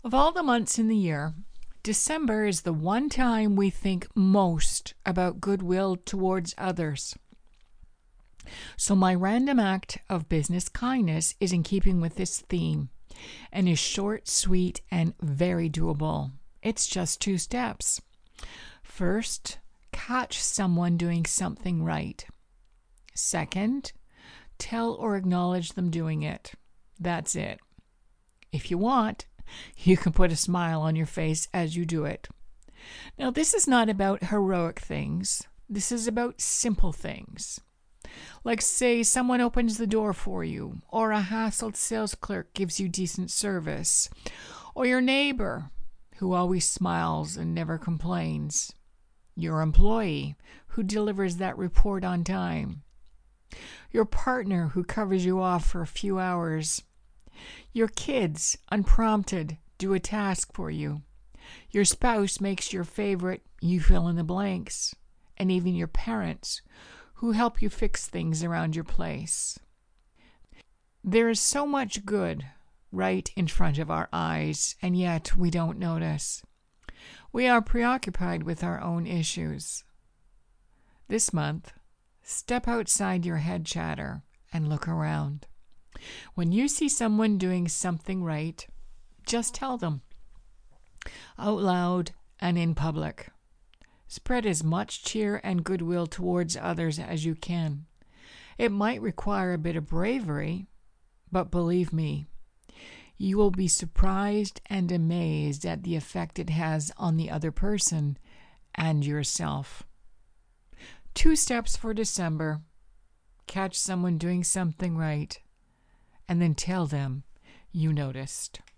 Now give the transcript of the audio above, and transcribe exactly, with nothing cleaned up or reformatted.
Of all the months in the year, December is the one time we think most about goodwill towards others. So, my random act of business kindness is in keeping with this theme and is short, sweet, and very doable. It's just two steps. First, catch someone doing something right. Second, tell or acknowledge them doing it. That's it. If you want, you can put a smile on your face as you do it. Now, this is not about heroic things. This is about simple things. Like, say, someone opens the door for you, or a hassled sales clerk gives you decent service, or your neighbor, who always smiles and never complains, your employee, who delivers that report on time, your partner, who covers you off for a few hours, your kids, unprompted, do a task for you, your spouse makes your favorite you fill in the blanks, and even your parents, who help you fix things around your place. There is so much good right in front of our eyes, and yet we don't notice. We are preoccupied with our own issues. This month, step outside your head chatter and look around. When you see someone doing something right, just tell them, out loud and in public. Spread as much cheer and goodwill towards others as you can. It might require a bit of bravery, but believe me, you will be surprised and amazed at the effect it has on the other person and yourself. Two steps for December. Catch someone doing something right, and then tell them you noticed.